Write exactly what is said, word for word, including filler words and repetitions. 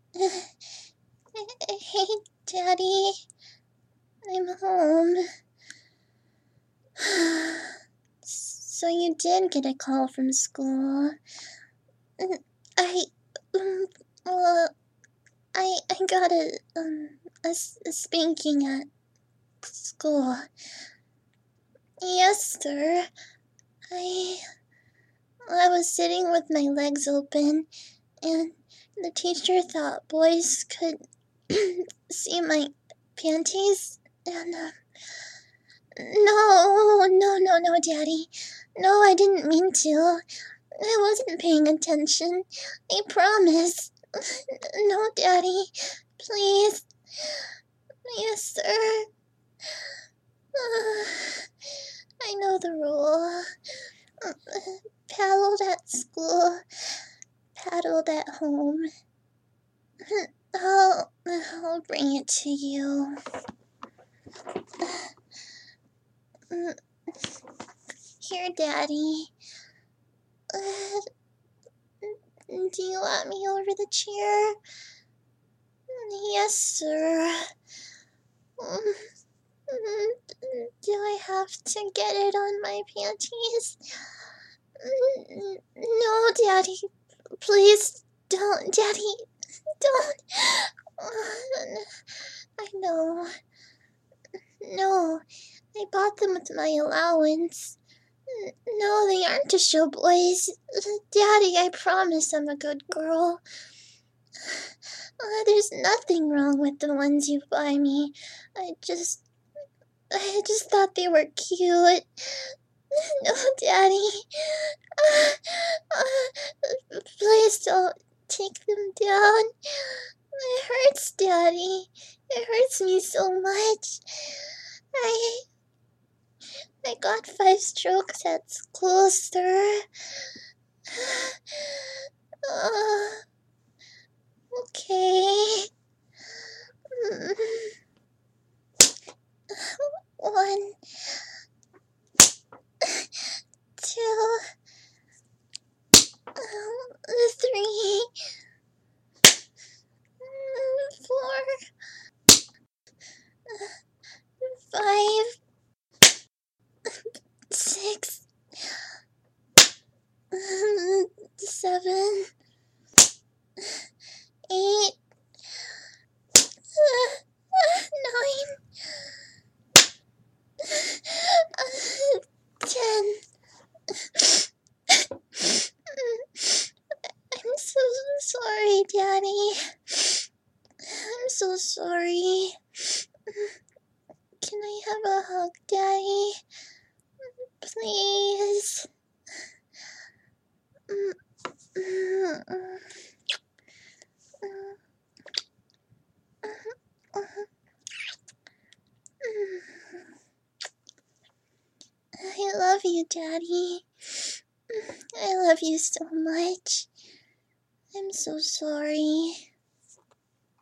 Hey, Daddy. I'm home. So you did get a call from school. I, um, well, I, I got a, um, a, a spanking at school. Yes, sir. I, I was sitting with my legs open, and the teacher thought boys could see my panties, and, uh, no, no, no, no, Daddy. No, I didn't mean to. I wasn't paying attention. I promise. No, Daddy. Please. Yes, sir. Uh, I know the rule. Uh, paddled at school, paddled at home. I'll, I'll bring it to you. Here, Daddy. Uh, do you want me over the chair? Yes, sir. Do I have to get it on my panties? No, Daddy. Please don't. Daddy, don't. I know. No, I bought them with my allowance. No, they aren't to show boys. Daddy, I promise I'm a good girl. Uh, there's nothing wrong with the ones you buy me. I just... I just thought they were cute. No, Daddy. Uh, uh, please don't take them down. It hurts, Daddy. It hurts me so much. I... I got five strokes at school, sir. Uh, okay. One, two, three, four, five, six, seven, eight, nine, ten. I'm so sorry, Daddy. I'm so sorry. Can I have a hug, Daddy? Please. I love you, Daddy. I love you so much. I'm so sorry.